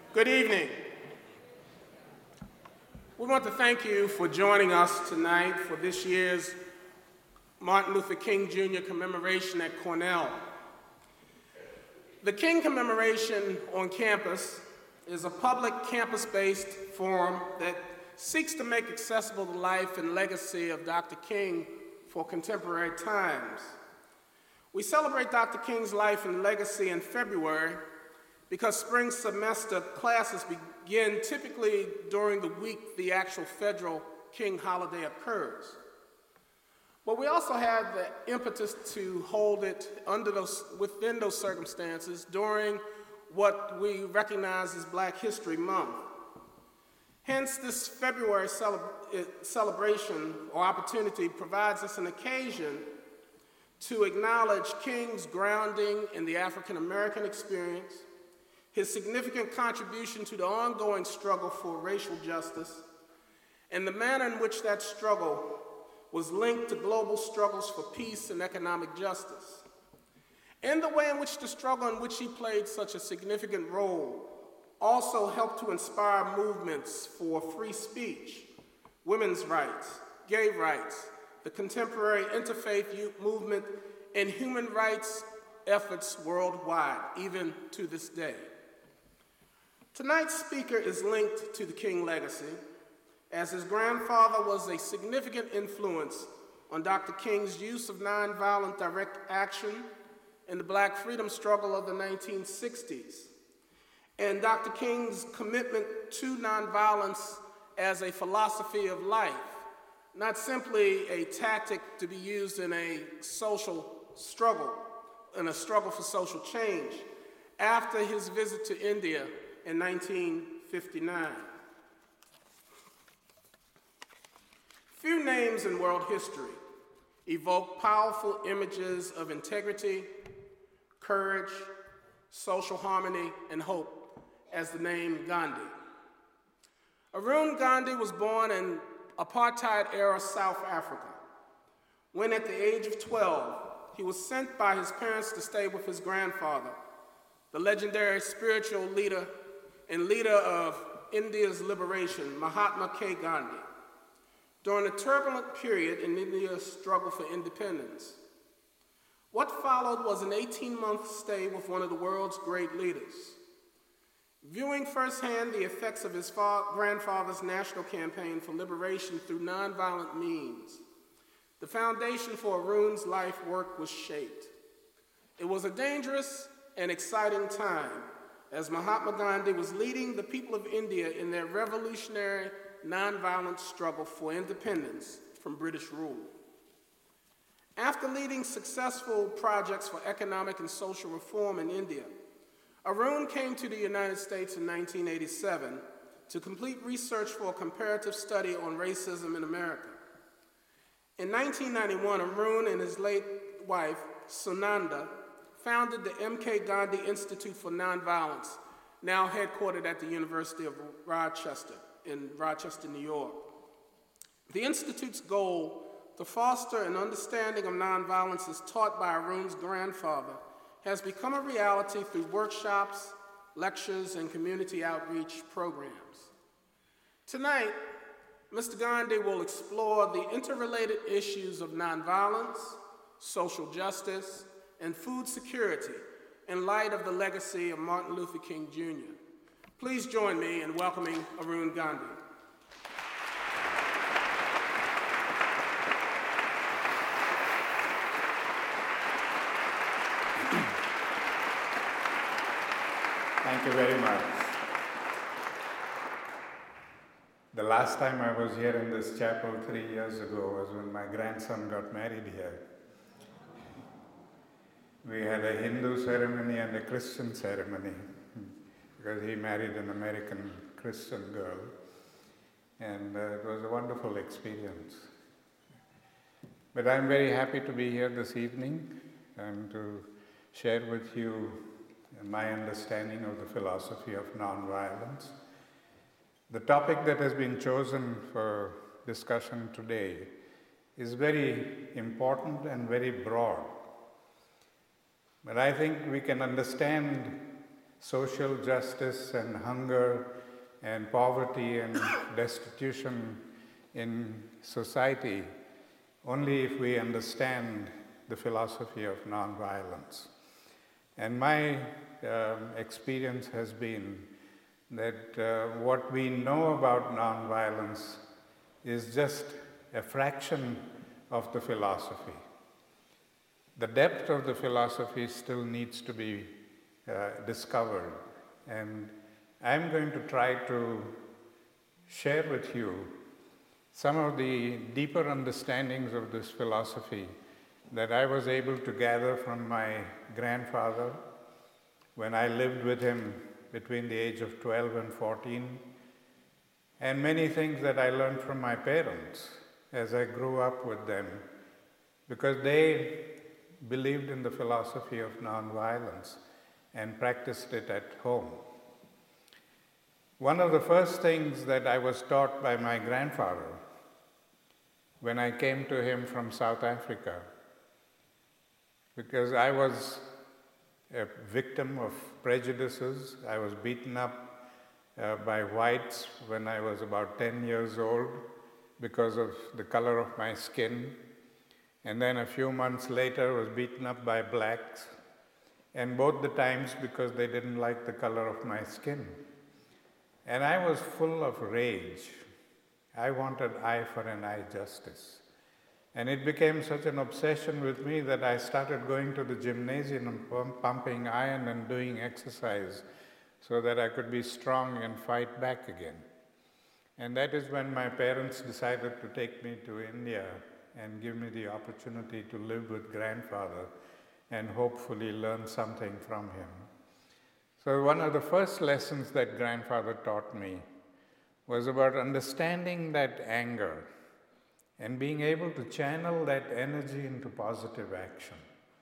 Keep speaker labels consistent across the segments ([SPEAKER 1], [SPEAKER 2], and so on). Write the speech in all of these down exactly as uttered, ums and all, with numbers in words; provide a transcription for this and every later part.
[SPEAKER 1] Good evening. We want to thank you for joining us tonight for this year's Martin Luther King Junior commemoration at Cornell. The King commemoration on campus is a public campus-based forum that seeks to make accessible the life and legacy of Doctor King for contemporary times. We celebrate Doctor King's life and legacy in February because spring semester classes begin typically during the week the actual federal King holiday occurs. But we also have the impetus to hold it under those, within those circumstances during what we recognize as Black History Month. Hence, this February cele- celebration or opportunity provides us an occasion to acknowledge King's grounding in the African American experience, his significant contribution to the ongoing struggle for racial justice, and the manner in which that struggle was linked to global struggles for peace and economic justice, and the way in which the struggle in which he played such a significant role also helped to inspire movements for free speech, women's rights, gay rights, the contemporary interfaith youth movement, and human rights efforts worldwide, even to this day. Tonight's speaker is linked to the King legacy, as his grandfather was a significant influence on Doctor King's use of nonviolent direct action in the Black freedom struggle of the nineteen sixties, and Doctor King's commitment to nonviolence as a philosophy of life, not simply a tactic to be used in a social struggle, in a struggle for social change, after his visit to India in nineteen fifty-nine. Few names in world history evoke powerful images of integrity, courage, social harmony, and hope as the name Gandhi. Arun Gandhi was born in apartheid-era South Africa, when at the age of twelve, he was sent by his parents to stay with his grandfather, the legendary spiritual leader and leader of India's liberation, Mahatma K. Gandhi, during a turbulent period in India's struggle for independence. What followed was an eighteen-month stay with one of the world's great leaders. Viewing firsthand the effects of his fa- grandfather's national campaign for liberation through nonviolent means, the foundation for Arun's life work was shaped. It was a dangerous and exciting time as Mahatma Gandhi was leading the people of India in their revolutionary nonviolent struggle for independence from British rule. After leading successful projects for economic and social reform in India, Arun came to the United States in nineteen eighty-seven to complete research for a comparative study on racism in America. In nineteen ninety-one, Arun and his late wife, Sunanda, founded the M K Gandhi Institute for Nonviolence, now headquartered at the University of Rochester, in Rochester, New York. The Institute's goal to foster an understanding of nonviolence as taught by Arun's grandfather has become a reality through workshops, lectures, and community outreach programs. Tonight, Mister Gandhi will explore the interrelated issues of nonviolence, social justice, and food security in light of the legacy of Martin Luther King Junior Please join me in welcoming Arun Gandhi.
[SPEAKER 2] Thank you very much. The last time I was here in this chapel three years ago was when my grandson got married here. We had a Hindu ceremony and a Christian ceremony because he married an American Christian girl, and uh, it was a wonderful experience. But I'm very happy to be here this evening and to share with you my understanding of the philosophy of nonviolence. The topic that has been chosen for discussion today is very important and very broad. But I think we can understand social justice and hunger and poverty and destitution in society only if we understand the philosophy of nonviolence. And my um, experience has been that uh, what we know about nonviolence is just a fraction of the philosophy. The depth of the philosophy still needs to be uh, discovered. And I'm going to try to share with you some of the deeper understandings of this philosophy that I was able to gather from my grandfather when I lived with him between the age of twelve and fourteen, and many things that I learned from my parents as I grew up with them, because they believed in the philosophy of nonviolence and practiced it at home. One of the first things that I was taught by my grandfather when I came to him from South Africa, because I was a victim of prejudices. I was beaten up uh, by whites when I was about ten years old because of the color of my skin. And then a few months later was beaten up by blacks, and both the times because they didn't like the color of my skin. And I was full of rage. I wanted eye for an eye justice. And it became such an obsession with me that I started going to the gymnasium and pump, pumping iron and doing exercise so that I could be strong and fight back again. And that is when my parents decided to take me to India and give me the opportunity to live with grandfather and hopefully learn something from him. So one of the first lessons that grandfather taught me was about understanding that anger and being able to channel that energy into positive action.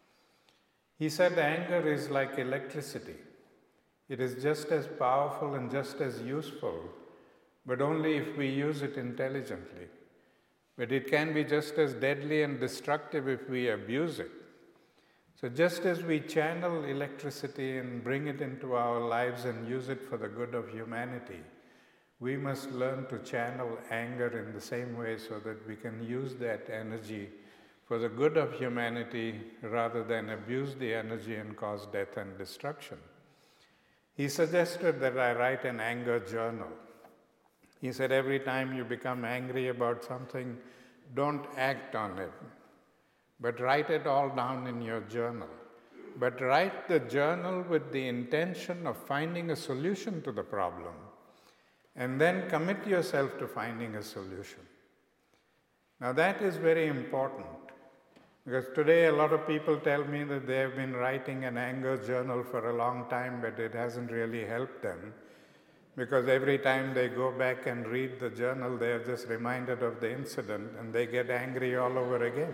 [SPEAKER 2] He said anger is like electricity. It is just as powerful and just as useful, but only if we use it intelligently. But it can be just as deadly and destructive if we abuse it. So just as we channel electricity and bring it into our lives and use it for the good of humanity, we must learn to channel anger in the same way so that we can use that energy for the good of humanity rather than abuse the energy and cause death and destruction. He suggested that I write an anger journal. He said every time you become angry about something, don't act on it, but write it all down in your journal. But write the journal with the intention of finding a solution to the problem, and then commit yourself to finding a solution. Now that is very important, because today a lot of people tell me that they have been writing an anger journal for a long time, but it hasn't really helped them, because every time they go back and read the journal, they are just reminded of the incident and they get angry all over again.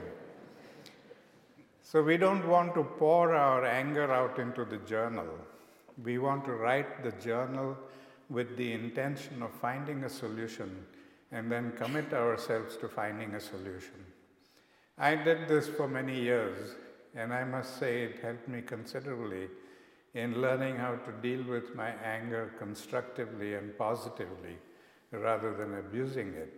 [SPEAKER 2] So we don't want to pour our anger out into the journal. We want to write the journal with the intention of finding a solution and then commit ourselves to finding a solution. I did this for many years, and I must say it helped me considerably in learning how to deal with my anger constructively and positively rather than abusing it.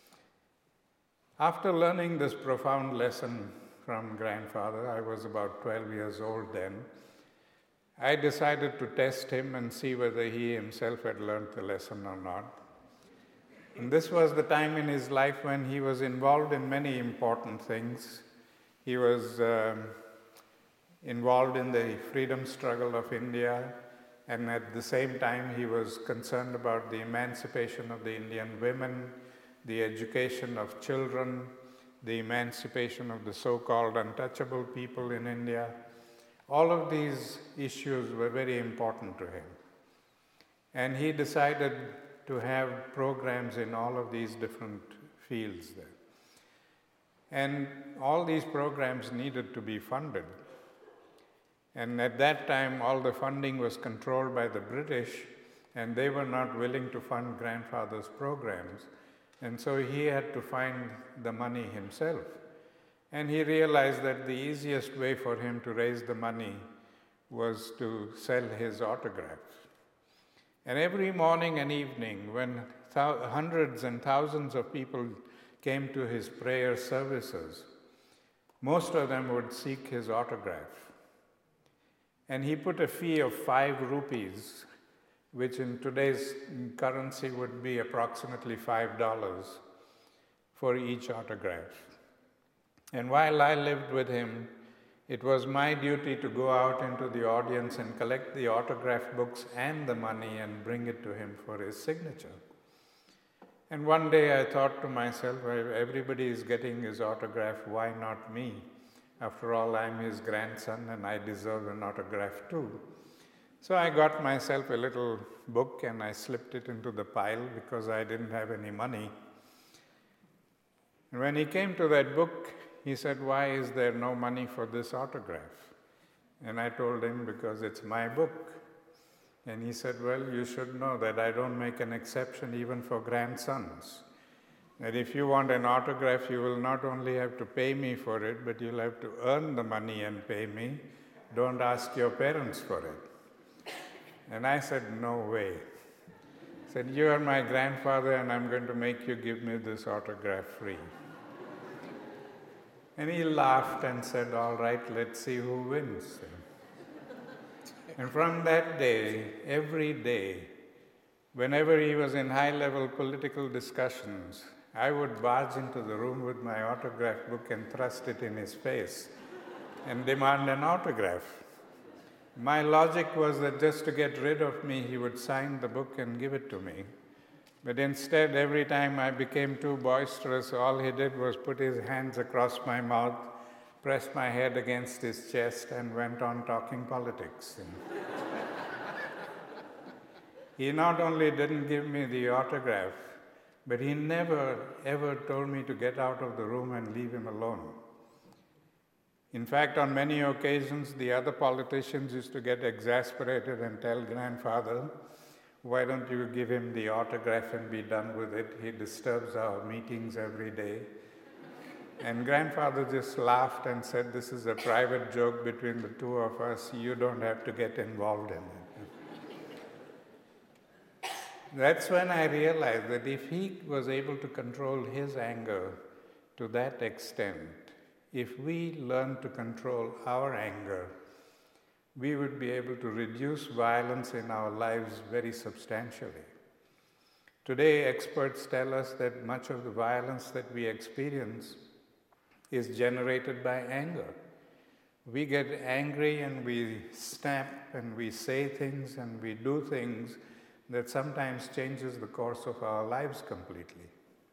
[SPEAKER 2] After learning this profound lesson from grandfather, I was about twelve years old then, I decided to test him and see whether he himself had learned the lesson or not. And this was the time in his life when he was involved in many important things. He was um, involved in the freedom struggle of India, and at the same time he was concerned about the emancipation of the Indian women, the education of children, the emancipation of the so-called untouchable people in India. All of these issues were very important to him. And he decided to have programs in all of these different fields there. And all these programs needed to be funded. And at that time, all the funding was controlled by the British, and they were not willing to fund grandfather's programs. And so he had to find the money himself. And he realized that the easiest way for him to raise the money was to sell his autograph. And every morning and evening, when th- hundreds and thousands of people came to his prayer services, most of them would seek his autograph. And he put a fee of five rupees, which in today's currency would be approximately five dollars, for each autograph. And while I lived with him, it was my duty to go out into the audience and collect the autograph books and the money and bring it to him for his signature. And one day I thought to myself, well, everybody is getting his autograph, why not me? After all, I'm his grandson and I deserve an autograph too. So I got myself a little book and I slipped it into the pile because I didn't have any money. And when he came to that book, he said, why is there no money for this autograph? And I told him, because it's my book. And he said, well, you should know that I don't make an exception even for grandsons. That if you want an autograph, you will not only have to pay me for it, but you'll have to earn the money and pay me. Don't ask your parents for it. And I said, no way. I said, you are my grandfather and I'm going to make you give me this autograph free. And he laughed and said, all right, let's see who wins. And from that day, every day, whenever he was in high-level political discussions, I would barge into the room with my autograph book and thrust it in his face and demand an autograph. My logic was that just to get rid of me, he would sign the book and give it to me. But instead, every time I became too boisterous, all he did was put his hands across my mouth, pressed my head against his chest, and went on talking politics. He not only didn't give me the autograph, but he never, ever told me to get out of the room and leave him alone. In fact, on many occasions, the other politicians used to get exasperated and tell grandfather, why don't you give him the autograph and be done with it? He disturbs our meetings every day. And grandfather just laughed and said, this is a private joke between the two of us. You don't have to get involved in it. That's when I realized that if he was able to control his anger to that extent, if we learn to control our anger, we would be able to reduce violence in our lives very substantially. Today, experts tell us that much of the violence that we experience is generated by anger. We get angry and we snap and we say things and we do things that sometimes changes the course of our lives completely.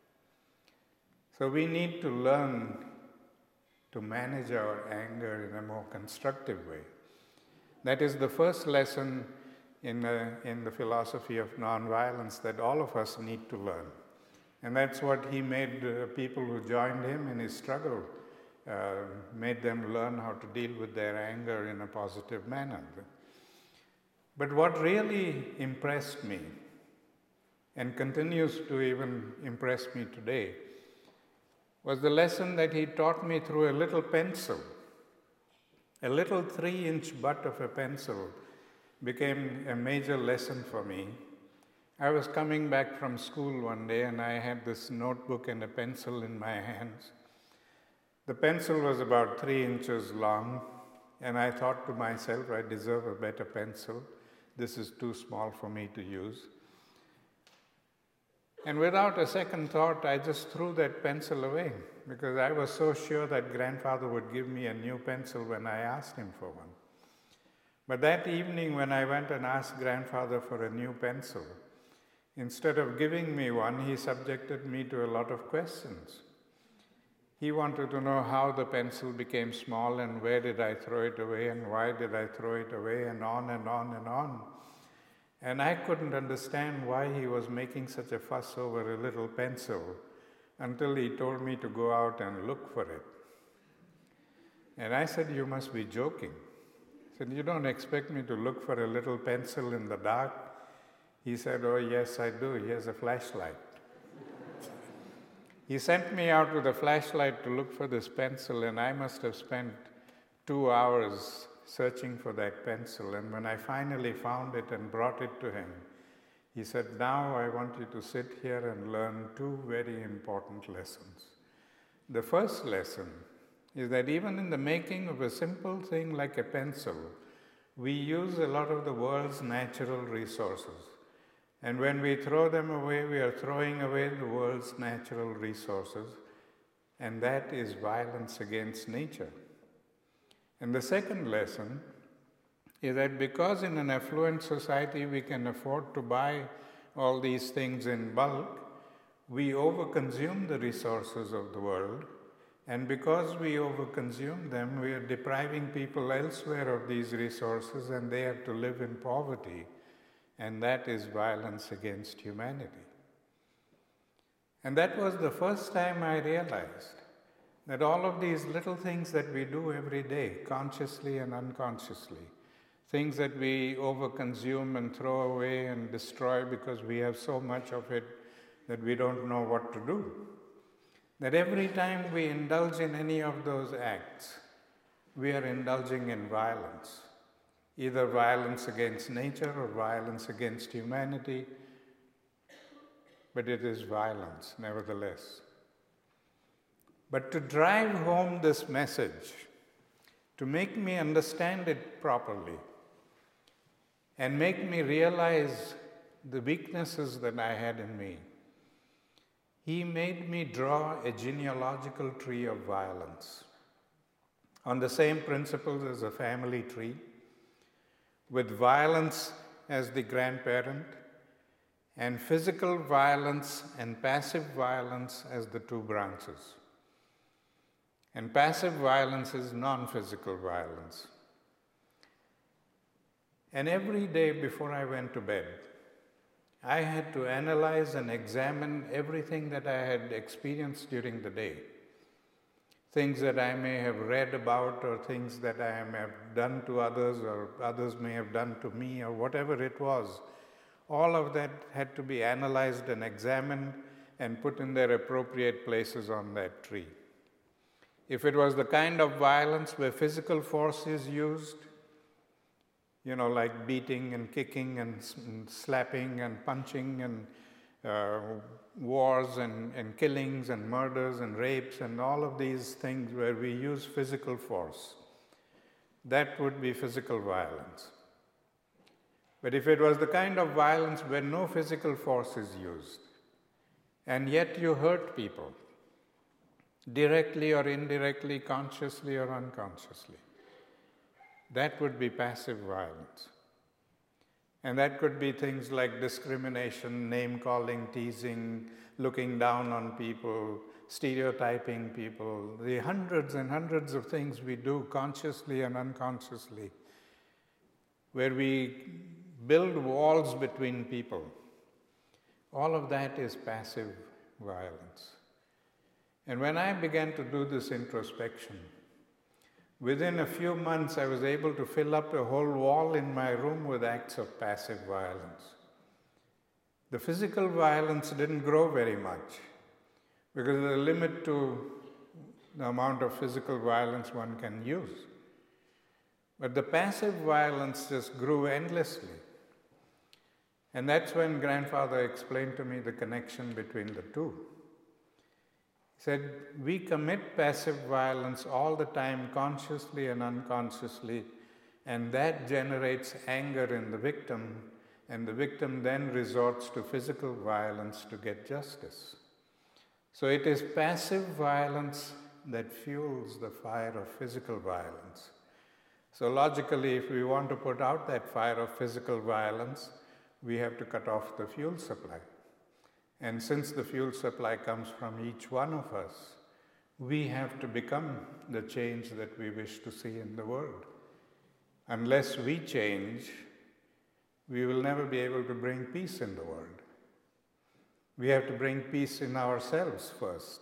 [SPEAKER 2] So we need to learn to manage our anger in a more constructive way. That is the first lesson in the, in the philosophy of nonviolence that all of us need to learn. And that's what he made uh, people who joined him in his struggle, uh, made them learn how to deal with their anger in a positive manner. But what really impressed me, and continues to even impress me today, was the lesson that he taught me through a little pencil. A little three-inch butt of a pencil became a major lesson for me. I was coming back from school one day and I had this notebook and a pencil in my hands. The pencil was about three inches long, and I thought to myself, I deserve a better pencil. This is too small for me to use. And without a second thought, I just threw that pencil away because I was so sure that grandfather would give me a new pencil when I asked him for one. But that evening when I went and asked grandfather for a new pencil, instead of giving me one, he subjected me to a lot of questions. He wanted to know how the pencil became small and where did I throw it away and why did I throw it away, and on and on and on. And I couldn't understand why he was making such a fuss over a little pencil until he told me to go out and look for it. And I said, you must be joking. He said, you don't expect me to look for a little pencil in the dark? He said, oh yes, I do. Here's a flashlight. He sent me out with a flashlight to look for this pencil, and I must have spent two hours searching for that pencil, and when I finally found it and brought it to him, he said, "Now I want you to sit here and learn two very important lessons. The first lesson is that even in the making of a simple thing like a pencil, we use a lot of the world's natural resources. And when we throw them away, we are throwing away the world's natural resources, and that is violence against nature." And the second lesson is that because in an affluent society we can afford to buy all these things in bulk, we overconsume the resources of the world, and because we overconsume them, we are depriving people elsewhere of these resources, and they have to live in poverty, and that is violence against humanity. And that was the first time I realized that all of these little things that we do every day, consciously and unconsciously, things that we overconsume and throw away and destroy because we have so much of it that we don't know what to do, that every time we indulge in any of those acts, we are indulging in violence, either violence against nature or violence against humanity, but it is violence nevertheless. But to drive home this message, to make me understand it properly, and make me realize the weaknesses that I had in me, he made me draw a genealogical tree of violence on the same principles as a family tree, with violence as the grandparent, and physical violence and passive violence as the two branches. And passive violence is non-physical violence. And every day before I went to bed, I had to analyze and examine everything that I had experienced during the day. Things that I may have read about, or things that I may have done to others, or others may have done to me, or whatever it was. All of that had to be analyzed and examined and put in their appropriate places on that tree. If it was the kind of violence where physical force is used, you know, like beating and kicking and, and slapping and punching and uh, wars and, and killings and murders and rapes and all of these things where we use physical force, that would be physical violence. But if it was the kind of violence where no physical force is used, and yet you hurt people, directly or indirectly, consciously or unconsciously, that would be passive violence. And that could be things like discrimination, name-calling, teasing, looking down on people, stereotyping people, the hundreds and hundreds of things we do consciously and unconsciously, where we build walls between people. All of that is passive violence. And when I began to do this introspection, within a few months I was able to fill up a whole wall in my room with acts of passive violence. The physical violence didn't grow very much, because there's a limit to the amount of physical violence one can use. But the passive violence just grew endlessly. And that's when Grandfather explained to me the connection between the two. He said, we commit passive violence all the time, consciously and unconsciously, and that generates anger in the victim, and the victim then resorts to physical violence to get justice. So it is passive violence that fuels the fire of physical violence. So logically, if we want to put out that fire of physical violence, we have to cut off the fuel supply. And since the fuel supply comes from each one of us, we have to become the change that we wish to see in the world. Unless we change, we will never be able to bring peace in the world. We have to bring peace in ourselves first,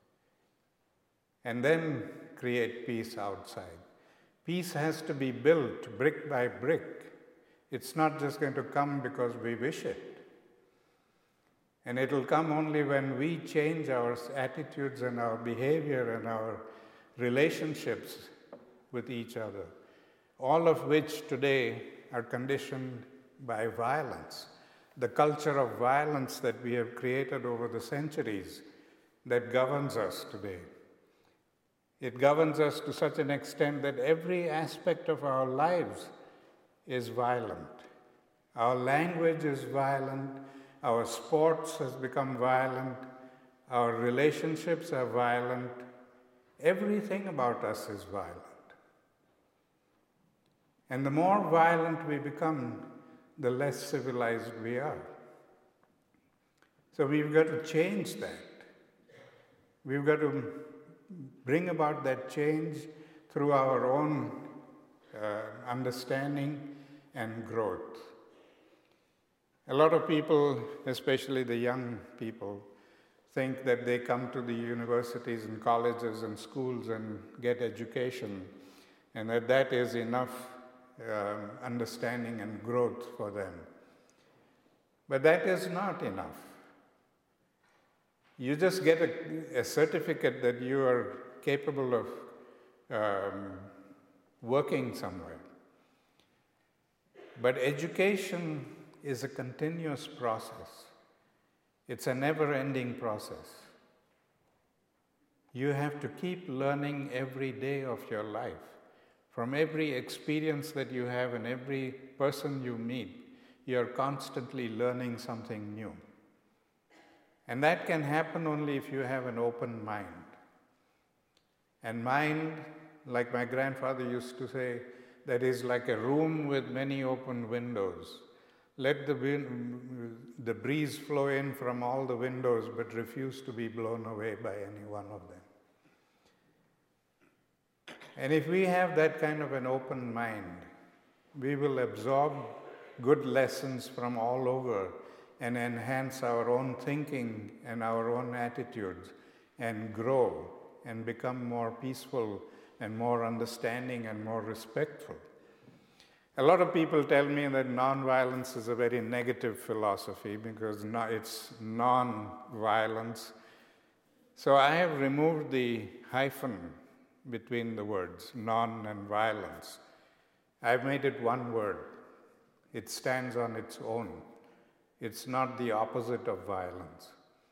[SPEAKER 2] and then create peace outside. Peace has to be built brick by brick. It's not just going to come because we wish it. And it will come only when we change our attitudes and our behavior and our relationships with each other. all of which today are conditioned by violence. The culture of violence that we have created over the centuries that governs us today. It governs us to such an extent that every aspect of our lives is violent. Our language is violent, our sports has become violent, our relationships are violent, everything about us is violent. And the more violent we become, the less civilized we are. So we've got to change that. We've got to bring about that change through our own uh, understanding and growth. A lot of people, especially the young people, think that they come to the universities and colleges and schools and get education, and that that is enough um, understanding and growth for them. But that is not enough. You just get a, a certificate that you are capable of um, working somewhere. But education is a continuous process. It's a never-ending process. You have to keep learning every day of your life. From every experience that you have and every person you meet, you're constantly learning something new. And that can happen only if you have an open mind. And mind, like my grandfather used to say, that is like a room with many open windows. Let the, wind, the breeze flow in from all the windows, but refuse to be blown away by any one of them. And if we have that kind of an open mind, we will absorb good lessons from all over and enhance our own thinking and our own attitudes and grow and become more peaceful and more understanding and more respectful. A lot of people tell me that nonviolence is a very negative philosophy because no, it's non-violence. So I have removed the hyphen between the words, non and violence. I've made it one word. It stands on its own. It's not the opposite of violence.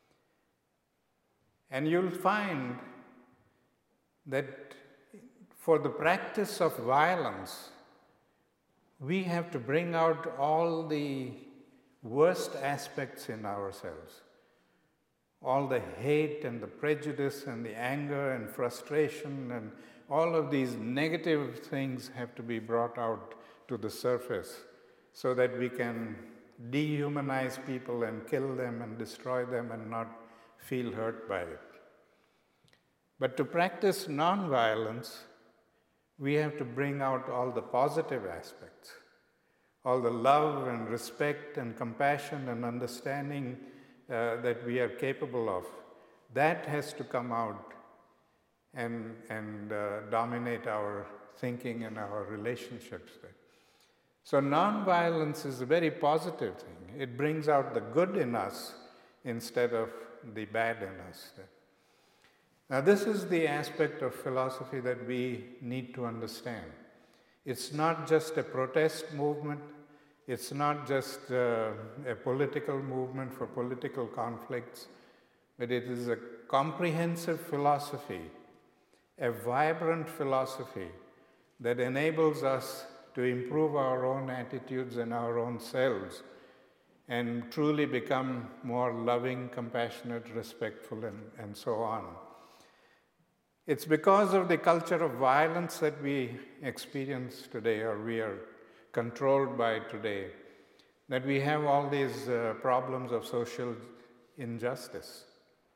[SPEAKER 2] And you'll find that for the practice of violence, we have to bring out all the worst aspects in ourselves. All the hate and the prejudice and the anger and frustration and all of these negative things have to be brought out to the surface so that we can dehumanize people and kill them and destroy them and not feel hurt by it. But to practice nonviolence, we have to bring out all the positive aspects, all the love and respect and compassion and understanding uh, that we are capable of. That has to come out and, and uh, dominate our thinking and our relationships. So nonviolence is a very positive thing. It brings out the good in us instead of the bad in us. Now this is the aspect of philosophy that we need to understand. It's not just a protest movement. It's not just uh, a political movement for political conflicts, but it is a comprehensive philosophy, a vibrant philosophy that enables us to improve our own attitudes and our own selves and truly become more loving, compassionate, respectful, and, and so on. It's because of the culture of violence that we experience today, or we are controlled by today, that we have all these uh, problems of social injustice.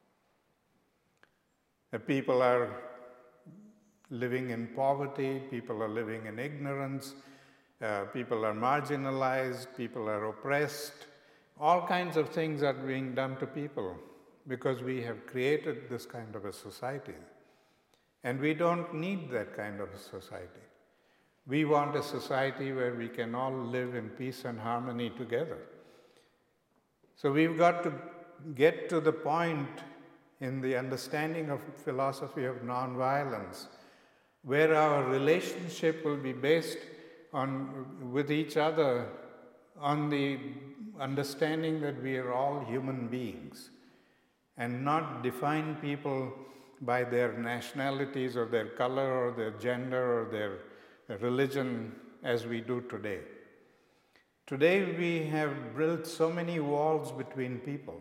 [SPEAKER 2] The people are living in poverty, people are living in ignorance, uh, people are marginalized, people are oppressed. All kinds of things are being done to people because we have created this kind of a society. And we don't need that kind of a society. We want a society where we can all live in peace and harmony together. So we've got to get to the point in the understanding of philosophy of nonviolence where our relationship will be based on, with each other on the understanding that we are all human beings and not define people by their nationalities or their color or their gender or their religion as we do today. Today we have built so many walls between people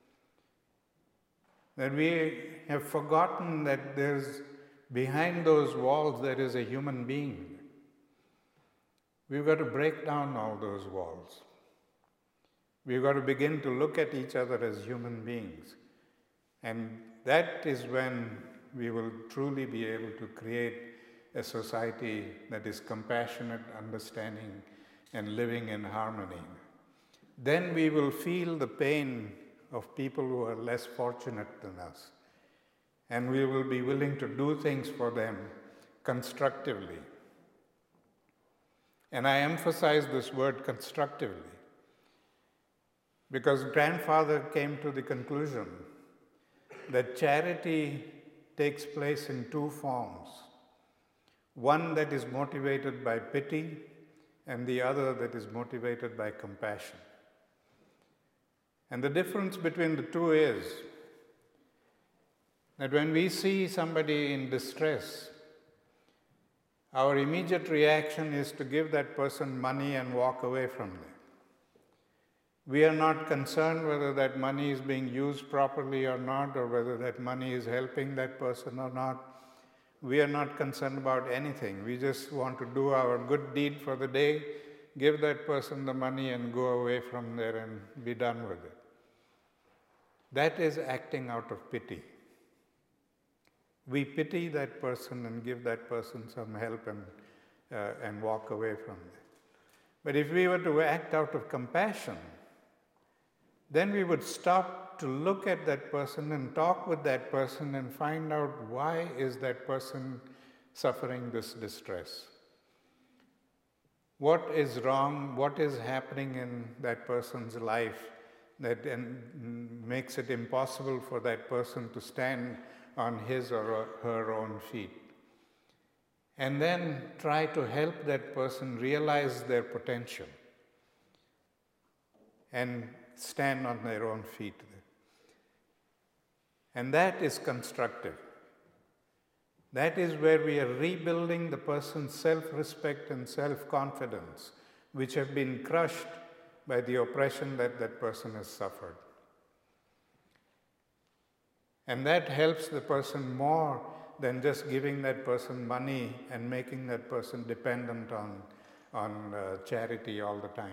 [SPEAKER 2] that we have forgotten that there's behind those walls there is a human being. We've got to break down all those walls. We've got to begin to look at each other as human beings. And that is when we will truly be able to create a society that is compassionate, understanding, and living in harmony. Then we will feel the pain of people who are less fortunate than us. And we will be willing to do things for them constructively. And I emphasize this word constructively because grandfather came to the conclusion that charity takes place in two forms. One that is motivated by pity and the other that is motivated by compassion. And the difference between the two is that when we see somebody in distress, our immediate reaction is to give that person money and walk away from them. We are not concerned whether that money is being used properly or not, or whether that money is helping that person or not. We are not concerned about anything. We just want to do our good deed for the day, give that person the money and go away from there and be done with it. That is acting out of pity. We pity that person and give that person some help and, uh, and walk away from it. But if we were to act out of compassion, then we would stop to look at that person and talk with that person and find out why is that person suffering this distress. What is wrong? What is happening in that person's life that and makes it impossible for that person to stand on his or her own feet? And then try to help that person realize their potential and stand on their own feet. And that is constructive. That is where we are rebuilding the person's self-respect and self-confidence, which have been crushed by the oppression that that person has suffered. And that helps the person more than just giving that person money and making that person dependent on, on uh, charity all the time.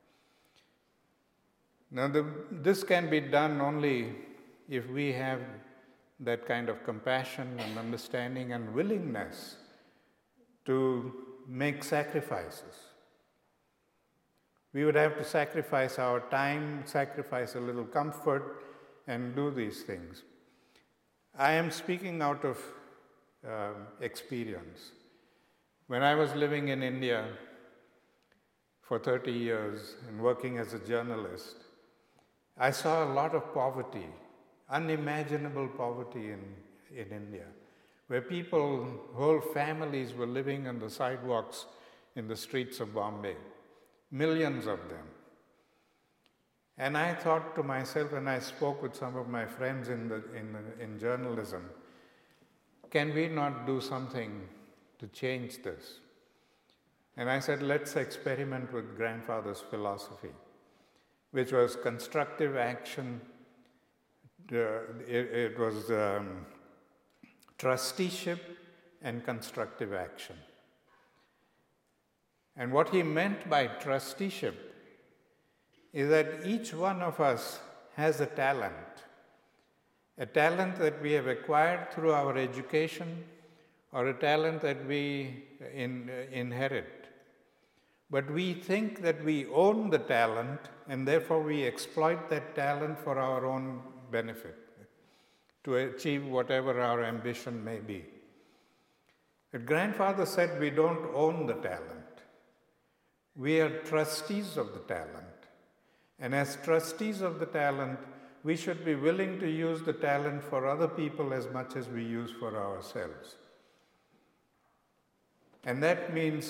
[SPEAKER 2] Now, the, this can be done only if we have that kind of compassion and understanding and willingness to make sacrifices. We would have to sacrifice our time, sacrifice a little comfort, and do these things. I am speaking out of uh, experience. When I was living in India for thirty years and working as a journalist, I saw a lot of poverty, unimaginable poverty in, in India, where people, whole families were living on the sidewalks in the streets of Bombay, millions of them. And I thought to myself, and I spoke with some of my friends in, the, in, the, in journalism, can we not do something to change this? And I said, let's experiment with grandfather's philosophy, which was constructive action. Uh, it, it was um, trusteeship and constructive action. And what he meant by trusteeship is that each one of us has a talent, a talent that we have acquired through our education or a talent that we in, uh, inherit. But we think that we own the talent, and therefore we exploit that talent for our own benefit, to achieve whatever our ambition may be. But grandfather said we don't own the talent. We are trustees of the talent. And as trustees of the talent, we should be willing to use the talent for other people as much as we use for ourselves. And that means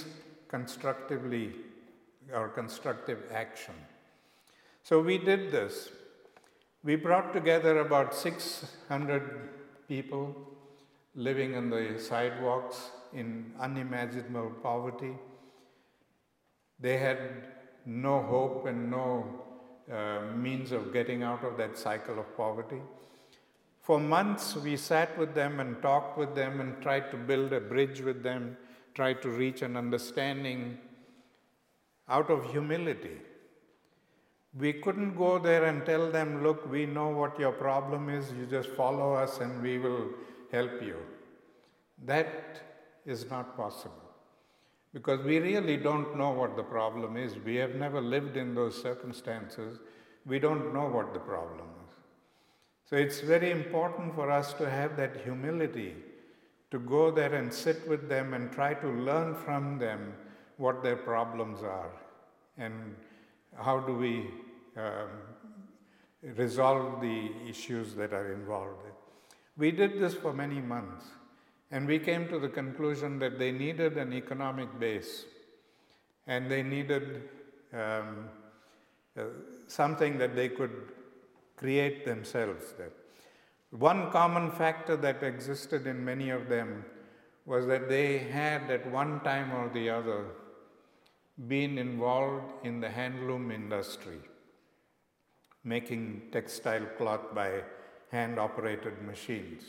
[SPEAKER 2] constructively or constructive action. So we did this. We brought together about six hundred people living on the sidewalks in unimaginable poverty. They had no hope and no uh, means of getting out of that cycle of poverty. For months, we sat with them and talked with them and tried to build a bridge with them, tried to reach an understanding out of humility. We couldn't go there and tell them, look, we know what your problem is, you just follow us and we will help you. That is not possible, because we really don't know what the problem is. We have never lived in those circumstances. We don't know what the problem is. So it's very important for us to have that humility, to go there and sit with them and try to learn from them what their problems are and how do we um, resolve the issues that are involved. We did this for many months, and we came to the conclusion that they needed an economic base, and they needed um, uh, something that they could create themselves. That one common factor that existed in many of them was that they had at one time or the other been involved in the handloom industry, making textile cloth by hand-operated machines.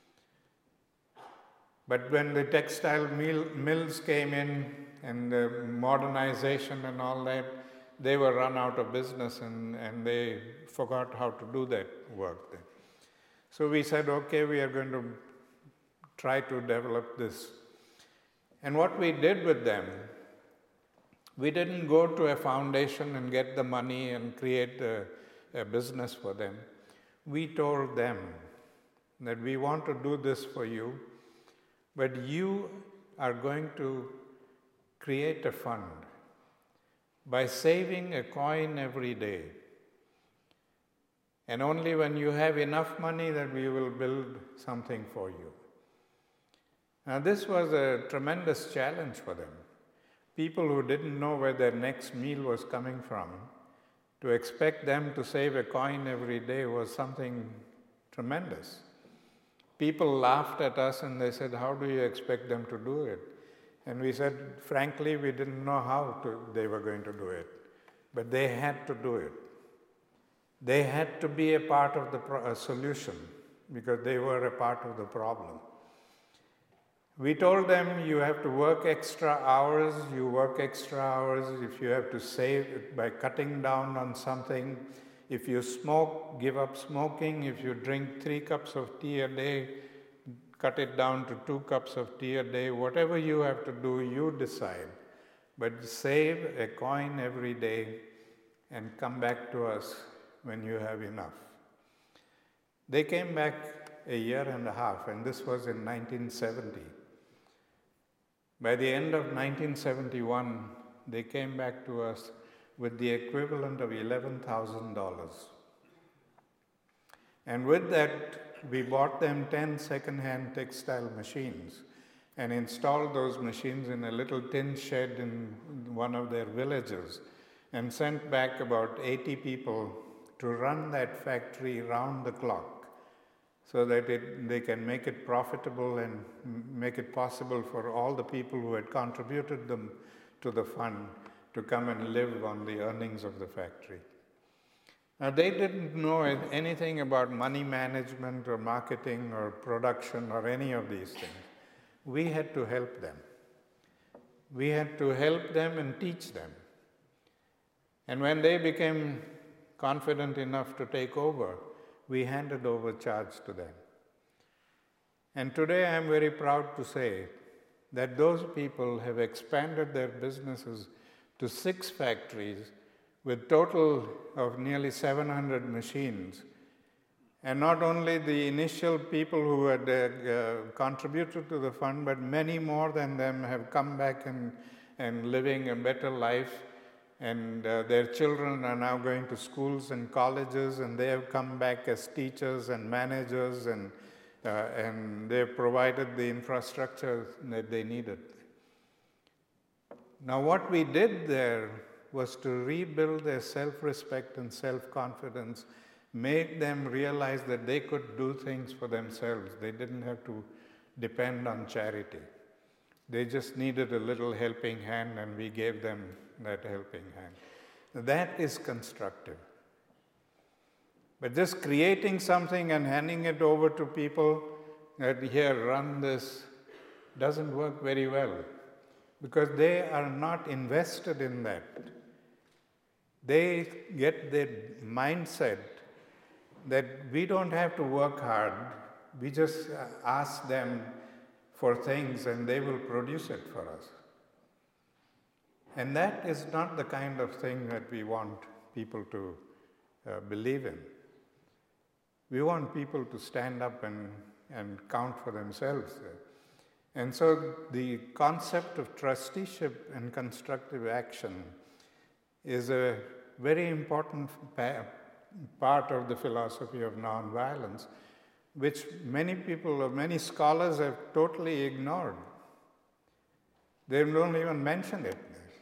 [SPEAKER 2] But when the textile mill, mills came in and the modernization and all that, they were run out of business and, and they forgot how to do that work then. So we said, okay, we are going to try to develop this. And what we did with them, we didn't go to a foundation and get the money and create a, a business for them. We told them that we want to do this for you, but you are going to create a fund by saving a coin every day. And only when you have enough money that we will build something for you. Now this was a tremendous challenge for them. People who didn't know where their next meal was coming from, to expect them to save a coin every day was something tremendous. People laughed at us and they said, how do you expect them to do it? And we said, frankly, we didn't know how to, they were going to do it. But they had to do it. They had to be a part of the pro- uh, solution because they were a part of the problem. We told them, you have to work extra hours, you work extra hours. If you have to save by cutting down on something, if you smoke, give up smoking. If you drink three cups of tea a day, cut it down to two cups of tea a day. Whatever you have to do, you decide. But save a coin every day and come back to us when you have enough. They came back a year and a half, and this was in nineteen seventy. By the end of nineteen seventy-one, they came back to us with the equivalent of eleven thousand dollars. And with that, we bought them ten second-hand textile machines and installed those machines in a little tin shed in one of their villages and sent back about eighty people to run that factory round the clock so that it, they can make it profitable and make it possible for all the people who had contributed them to the fund to come and live on the earnings of the factory. Now, they didn't know anything about money management or marketing or production or any of these things. We had to help them. We had to help them and teach them. And when they became confident enough to take over, we handed over charge to them. And today I am very proud to say that those people have expanded their businesses to six factories with total of nearly seven hundred machines. And not only the initial people who had uh, uh, contributed to the fund, but many more than them have come back and, and living a better life. And uh, their children are now going to schools and colleges, and they have come back as teachers and managers, and, uh, and they've provided the infrastructure that they needed. Now, what we did there was to rebuild their self-respect and self-confidence, make them realize that they could do things for themselves. They didn't have to depend on charity. They just needed a little helping hand, and we gave them that helping hand. That is constructive. But just creating something and handing it over to people, that here, run this, doesn't work very well, because they are not invested in that. They get their mindset that we don't have to work hard, we just ask them for things and they will produce it for us. And that is not the kind of thing that we want people to uh, believe in. We want people to stand up and, and count for themselves. And so the concept of trusteeship and constructive action is a very important pa- part of the philosophy of nonviolence, which many people or many scholars have totally ignored. They don't even mention it.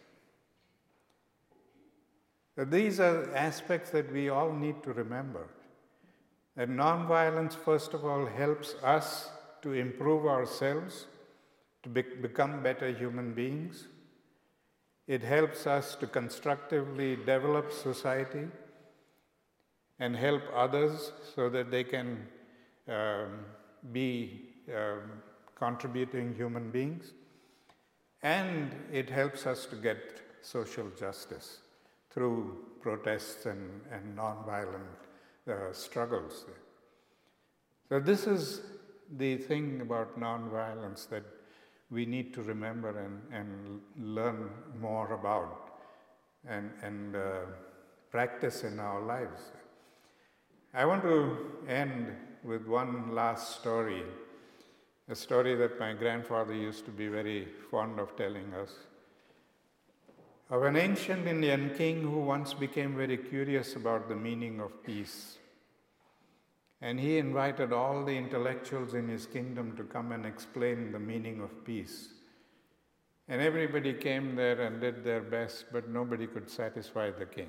[SPEAKER 2] So these are aspects that we all need to remember. That nonviolence, first of all, helps us to improve ourselves, to be- become better human beings. It helps us to constructively develop society and help others so that they can um, be um, contributing human beings. And it helps us to get social justice through protests and, and nonviolent uh, struggles. So this is the thing about nonviolence that we need to remember and, and learn more about and, and uh, practice in our lives. I want to end with one last story, a story that my grandfather used to be very fond of telling us, of an ancient Indian king who once became very curious about the meaning of peace. And he invited all the intellectuals in his kingdom to come and explain the meaning of peace. And everybody came there and did their best, but nobody could satisfy the king.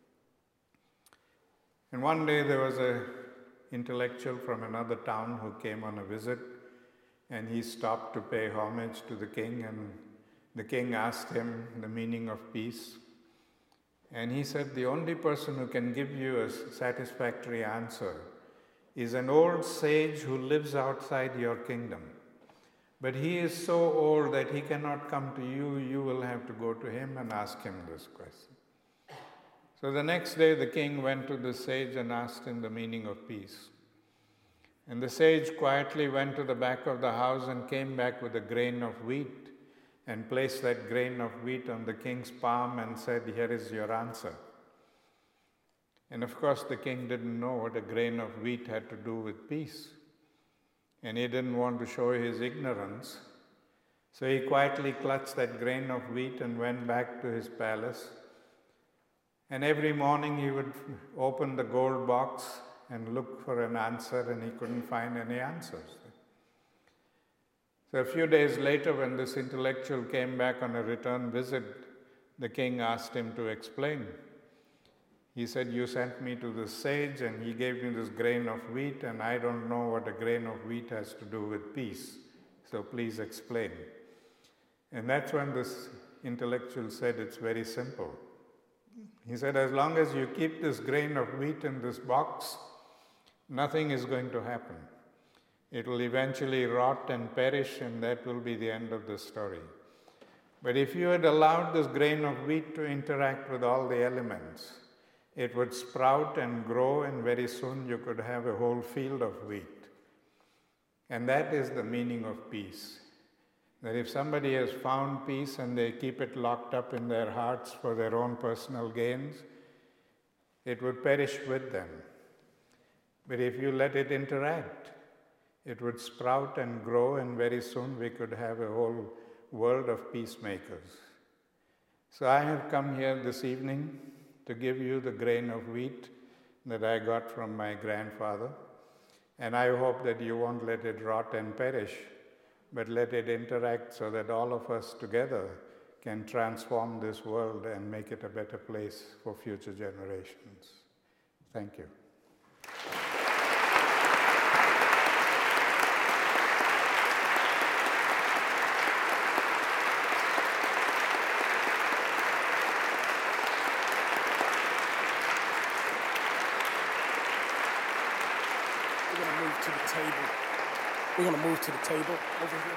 [SPEAKER 2] And one day there was an intellectual from another town who came on a visit, and he stopped to pay homage to the king, and the king asked him the meaning of peace. And he said, the only person who can give you a satisfactory answer is an old sage who lives outside your kingdom. But he is so old that he cannot come to you. You will have to go to him and ask him this question. So the next day the king went to the sage and asked him the meaning of peace. And the sage quietly went to the back of the house and came back with a grain of wheat and placed that grain of wheat on the king's palm and said, here is your answer. And of course, the king didn't know what a grain of wheat had to do with peace. And he didn't want to show his ignorance. So he quietly clutched that grain of wheat and went back to his palace. And every morning he would open the gold box and look for an answer, and he couldn't find any answers. So a few days later, when this intellectual came back on a return visit, the king asked him to explain. He said, you sent me to the sage and he gave me this grain of wheat, and I don't know what a grain of wheat has to do with peace. So please explain. And that's when this intellectual said, it's very simple. He said, as long as you keep this grain of wheat in this box, nothing is going to happen. It will eventually rot and perish, and that will be the end of the story. But if you had allowed this grain of wheat to interact with all the elements, it would sprout and grow, and very soon you could have a whole field of wheat. And that is the meaning of peace. That if somebody has found peace and they keep it locked up in their hearts for their own personal gains, it would perish with them. But if you let it interact, it would sprout and grow, and very soon we could have a whole world of peacemakers. So I have come here this evening to give you the grain of wheat that I got from my grandfather. And I hope that you won't let it rot and perish, but let it interact so that all of us together can transform this world and make it a better place for future generations. Thank you.
[SPEAKER 1] We're going to move to the table. We're going to move to the table over here.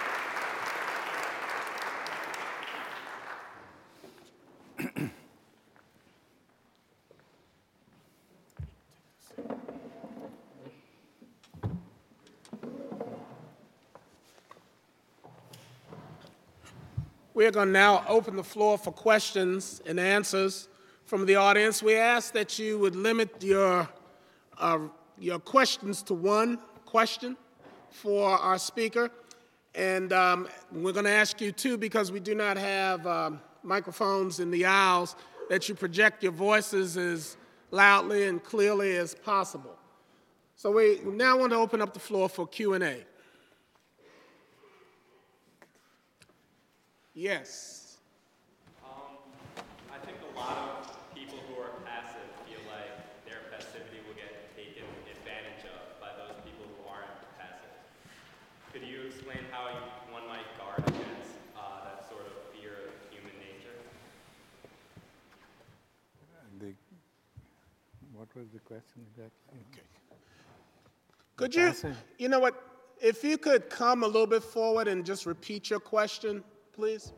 [SPEAKER 1] We're going to now open the floor for questions and answers from the audience. We ask that you would limit your, uh, your questions to one question for our speaker. And um, we're going to ask you, too, because we do not have um, microphones in the aisles, that you project your voices as loudly and clearly as possible. So we now want to open up the floor for Q and A. Yes.
[SPEAKER 3] Um, I think a lot of people who are passive feel like their passivity will get taken advantage of by those people who aren't passive. Could you explain how you, one might guard against uh, that sort of fear of human nature?
[SPEAKER 2] The, what was the question exactly?
[SPEAKER 1] Okay. Could you, you know what, if you could come a little bit forward and just repeat your question, please.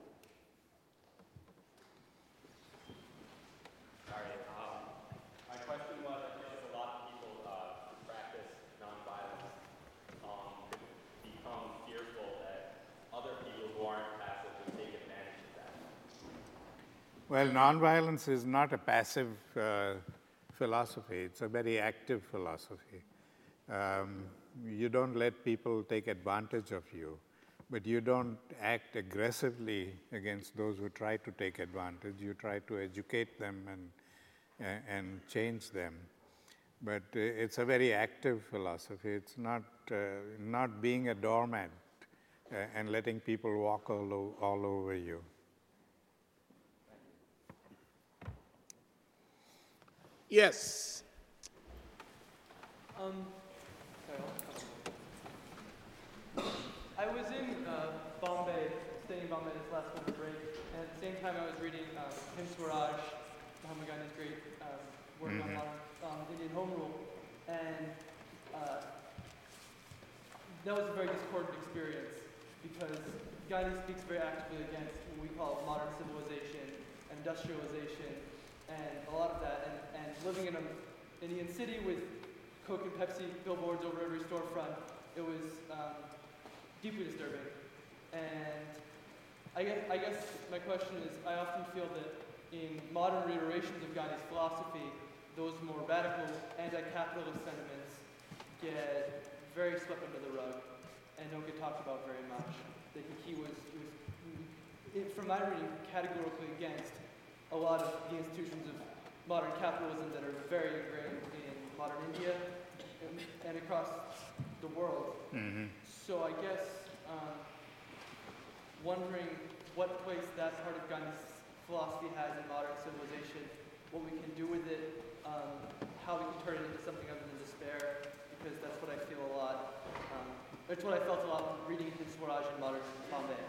[SPEAKER 3] Sorry. Um, my question was, I feel like a lot of people uh, who practice nonviolence um, become fearful that other people who aren't passive will take advantage of that.
[SPEAKER 2] Well, nonviolence is not a passive uh, philosophy. It's a very active philosophy. Um, you don't let people take advantage of you. But you don't act aggressively against those who try to take advantage. You try to educate them and, and change them. But it's a very active philosophy. It's not, uh, not being a doormat uh, and letting people walk all, o- all over you.
[SPEAKER 1] Yes.
[SPEAKER 4] Um, sorry, I was in uh, Bombay, staying in Bombay this last winter break, and at the same time I was reading um, Hind Swaraj, Mahatma Gandhi's great um, work
[SPEAKER 2] Mm-hmm.
[SPEAKER 4] on modern um, Indian Home Rule, and uh, that was a very discordant experience because Gandhi speaks very actively against what we call modern civilization, industrialization, and a lot of that, and, and living in an Indian city with Coke and Pepsi billboards over every storefront, it was um, deeply disturbing. And I guess, I guess my question is, I often feel that in modern reiterations of Gandhi's philosophy, those more radical anti-capitalist sentiments get very swept under the rug and don't get talked about very much. That he, he was, he was it, from my reading, categorically against a lot of the institutions of modern capitalism that are very ingrained in modern India and, and across the world.
[SPEAKER 2] Mm-hmm.
[SPEAKER 4] So I guess um, wondering what place that part of Gandhi's philosophy has in modern civilization, what we can do with it, um, how we can turn it into something other than despair, because that's what I feel a lot. Um, it's what I felt a lot when reading Hind Swaraj in modern Bombay.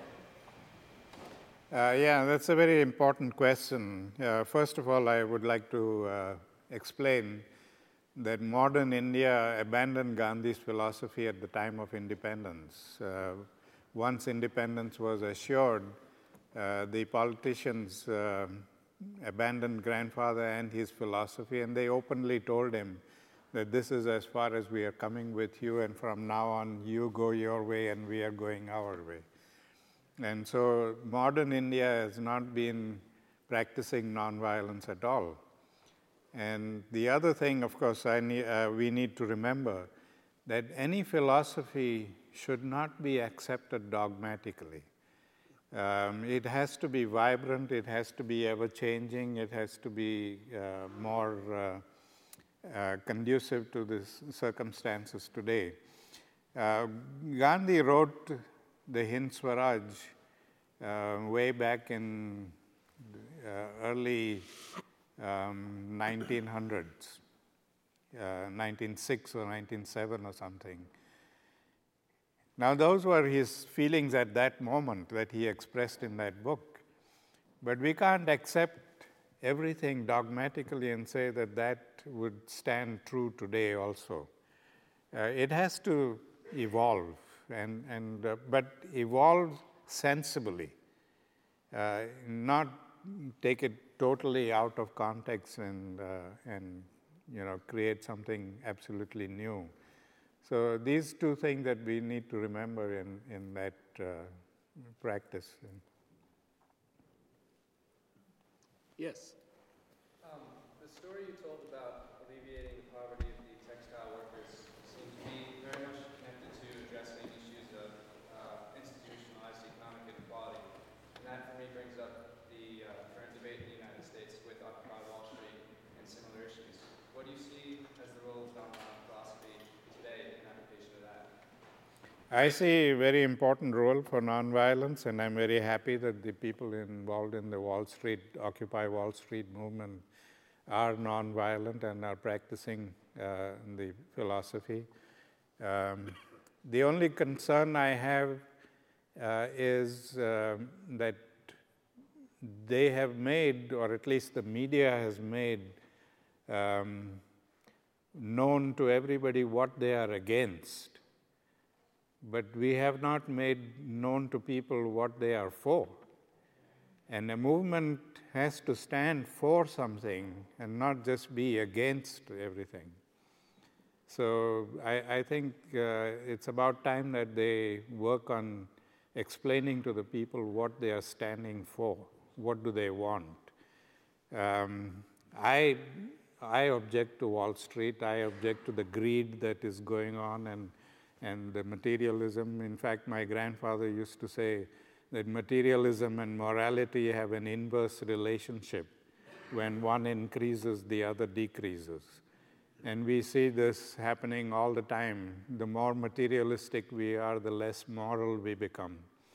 [SPEAKER 2] Uh, yeah, that's a very important question. Uh, first of all, I would like to uh, explain that modern India abandoned Gandhi's philosophy at the time of independence. Uh, once independence was assured, uh, the politicians uh, abandoned grandfather and his philosophy, and they openly told him that this is as far as we are coming with you, and from now on you go your way and we are going our way. And so modern India has not been practicing nonviolence at all. And the other thing, of course, I need, uh, we need to remember that any philosophy should not be accepted dogmatically. Um, it has to be vibrant, it has to be ever-changing, it has to be uh, more uh, uh, conducive to the circumstances today. Uh, Gandhi wrote the Hind Swaraj uh, way back in uh, early um, nineteen hundreds, uh, nineteen oh six or nineteen oh seven or something. Now, those were his feelings at that moment that he expressed in that book. But we can't accept everything dogmatically and say that that would stand true today also. Uh, it has to evolve, and, and uh, but evolve sensibly, uh, not take it totally out of context and, uh, and you know, create something absolutely new. So these two things that we need to remember in, in that uh, practice.
[SPEAKER 1] Yes.
[SPEAKER 5] Um, the story you told about alleviating the poverty of the textile workers seems to be very much connected to addressing issues of uh, institutionalized economic inequality. And that, for me, brings up the uh, current debate in the United States with Occupy Wall Street and similar issues. What do you see as the role of nonviolent philosophy today in application of that?
[SPEAKER 2] I see a very important role for nonviolence, and I'm very happy that the people involved in the Wall Street, Occupy Wall Street movement are nonviolent and are practicing uh, the philosophy. Um, the only concern I have uh, is uh, that they have made, or at least the media has made, um, known to everybody what they are against. But we have not made known to people what they are for. And a movement has to stand for something and not just be against everything. So I, I think uh, it's about time that they work on explaining to the people what they are standing for, what do they want. Um, I, I object to Wall Street, I object to the greed that is going on, and and the materialism. In fact, my grandfather used to say that materialism and morality have an inverse relationship. When one increases, the other decreases. And we see this happening all the time. The more materialistic we are, the less moral we become.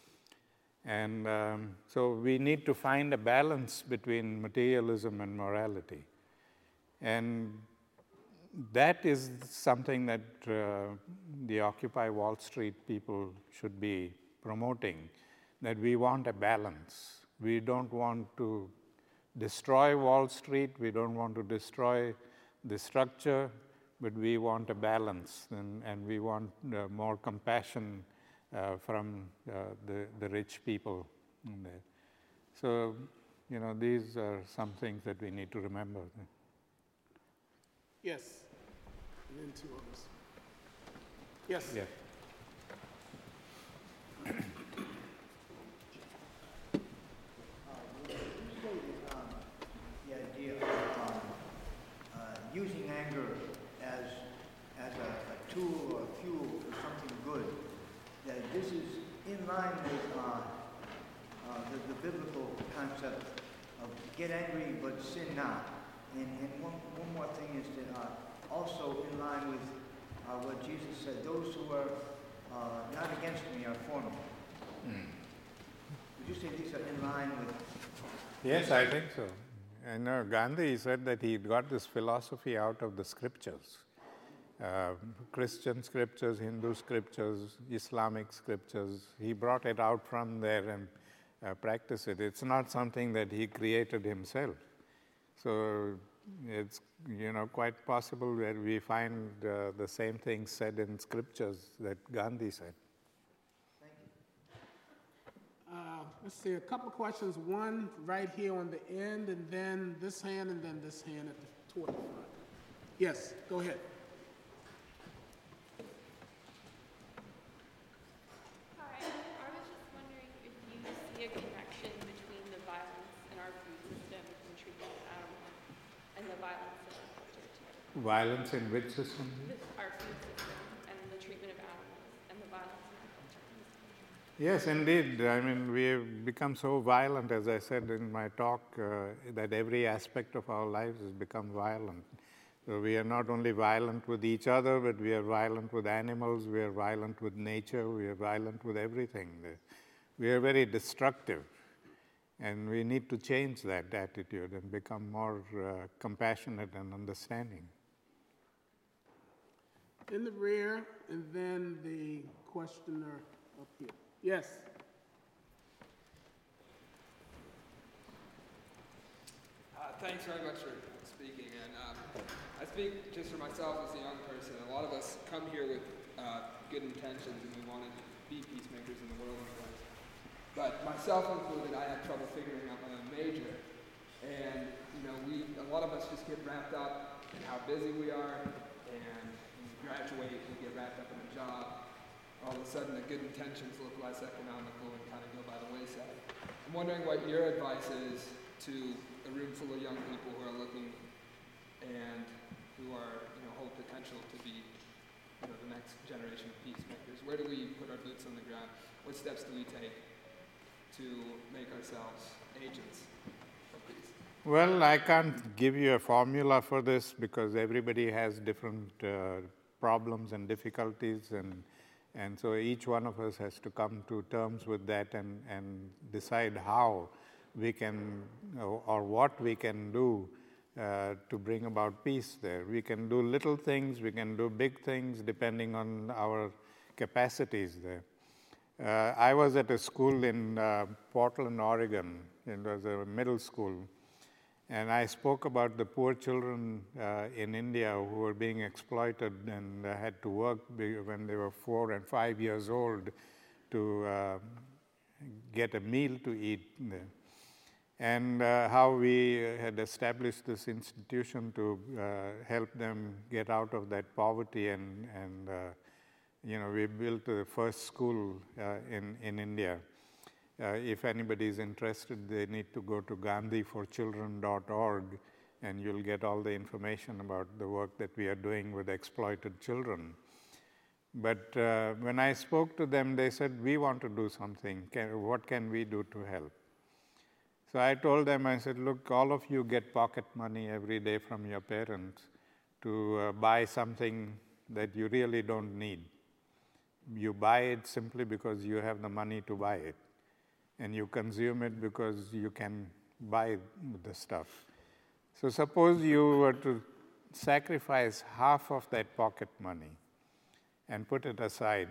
[SPEAKER 2] And um, so we need to find a balance between materialism and morality. And that is something that uh, the Occupy Wall Street people should be promoting, that we want a balance. We don't want to destroy Wall Street, we don't want to destroy the structure, but we want a balance, and, and we want uh, more compassion uh, from uh, the, the rich people in there. So, you know, these are some things that we need to remember.
[SPEAKER 1] Yes. And then two others. Yes.
[SPEAKER 2] Yeah.
[SPEAKER 6] The idea of um, uh, using anger as, as a, a tool or a fuel for something good, that this is in line with uh, uh, the, the biblical concept of get angry but sin not. And, and one, one more thing is that uh, also in line with uh, what Jesus said, those who are uh, not against me are for me. Mm. Would you say these are in line with?
[SPEAKER 2] Yes, I think so. I know Gandhi said that he got this philosophy out of the scriptures. Uh, Christian scriptures, Hindu scriptures, Islamic scriptures. He brought it out from there and uh, practiced it. It's not something that he created himself. So it's, you know, quite possible that we find uh, the same thing said in scriptures that Gandhi said.
[SPEAKER 6] Thank you.
[SPEAKER 1] Uh, let's see, a couple of questions. One right here on the end, and then this hand, and then this hand at the, toward the front. Yes, go ahead.
[SPEAKER 7] Hi, I was just wondering if you see a connection between the violence in our food system and treatment of animals and the violence in our culture today.
[SPEAKER 2] Violence in which system?
[SPEAKER 7] This, our food system and the treatment of animals and the violence in our culture.
[SPEAKER 2] Yes, indeed. I mean, we have become so violent, as I said in my talk, uh, that every aspect of our lives has become violent. So we are not only violent with each other, but we are violent with animals, we are violent with nature, we are violent with everything. We are very destructive, and we need to change that attitude and become more uh, compassionate and understanding.
[SPEAKER 1] In the rear, and then the questioner up here. Yes.
[SPEAKER 8] Uh, thanks very much for speaking. And um, I speak just for myself as a young person. A lot of us come here with uh, good intentions, and we want to be peacemakers in the world in place. But myself included, I had trouble figuring out my own major. And you know, we a lot of us just get wrapped up in how busy we are, and when we graduate, we get wrapped up in a job. All of a sudden, the good intentions look less economical and kind of go by the wayside. I'm wondering what your advice is to a room full of young people who are looking and who are, you know, hold potential to be, you know, the next generation of peacemakers. Where do we put our boots on the ground? What steps do we take to make ourselves agents of peace?
[SPEAKER 2] Well, I can't give you a formula for this because everybody has different uh, problems and difficulties, and and so each one of us has to come to terms with that and, and decide how we can, or, or what we can do uh, to bring about peace there. We can do little things, we can do big things depending on our capacities there. Uh, I was at a school in uh, Portland, Oregon. It was a middle school. And I spoke about the poor children uh, in India who were being exploited and uh, had to work be- when they were four and five years old to uh, get a meal to eat there. And uh, how we had established this institution to uh, help them get out of that poverty, and, and uh, you know, we built the first school uh, in, in India. Uh, if anybody is interested, they need to go to gandhi for children dot org, and you'll get all the information about the work that we are doing with exploited children. But uh, when I spoke to them, they said, we want to do something. Can, what can we do to help? So I told them, I said, look, all of you get pocket money every day from your parents to uh, buy something that you really don't need. You buy it simply because you have the money to buy it. And you consume it because you can buy the stuff. So suppose you were to sacrifice half of that pocket money and put it aside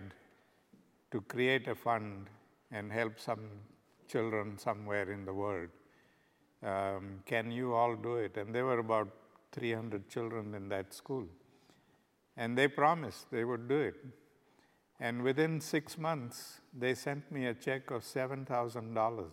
[SPEAKER 2] to create a fund and help some children somewhere in the world. Um, can you all do it? And there were about three hundred children in that school. And they promised they would do it. And within six months, they sent me a check of seven thousand dollars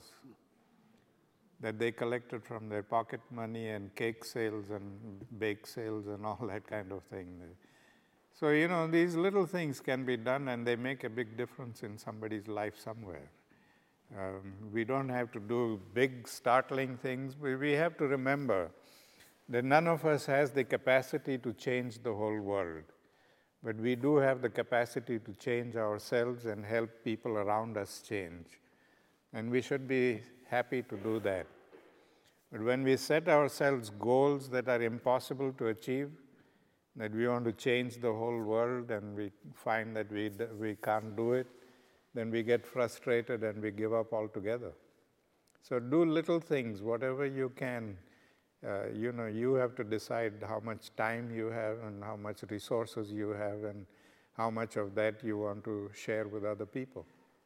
[SPEAKER 2] that they collected from their pocket money and cake sales and bake sales and all that kind of thing. So, you know, these little things can be done, and they make a big difference in somebody's life somewhere. Um, we don't have to do big, startling things, but we have to remember that none of us has the capacity to change the whole world. But we do have the capacity to change ourselves and help people around us change. And we should be happy to do that. But when we set ourselves goals that are impossible to achieve, that we want to change the whole world and we find that we, we can't do it, then we get frustrated and we give up altogether. So do little things, whatever you can. Uh, you know, you have to decide how much time you have and how much resources you have and how much of that you want to share with other people.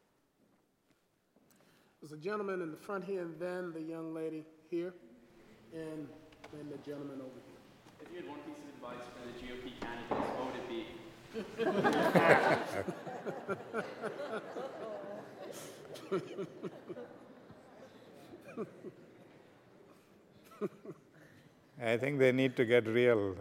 [SPEAKER 1] There's a gentleman in the front here, and then the young lady here, and then the gentleman over here.
[SPEAKER 3] If you had one piece of advice for the G O P candidates, what would it be?
[SPEAKER 2] I think they need to get real.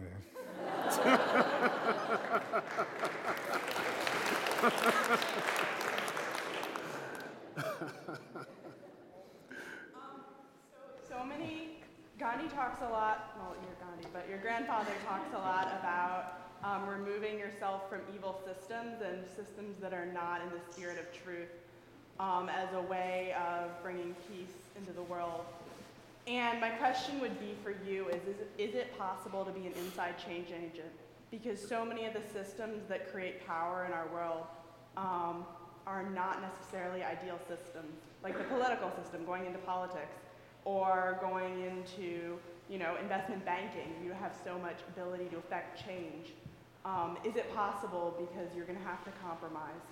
[SPEAKER 9] So many, Gandhi talks a lot, well, you're Gandhi, but your grandfather talks a lot about um, removing yourself from evil systems and systems that are not in the spirit of truth um, as a way of bringing peace into the world. And my question would be for you is, is, is it possible to be an inside change agent? Because so many of the systems that create power in our world um, are not necessarily ideal systems, like the political system, going into politics, or going into, you know, investment banking. You have so much ability to affect change. Um, is it possible because you're going to have to compromise?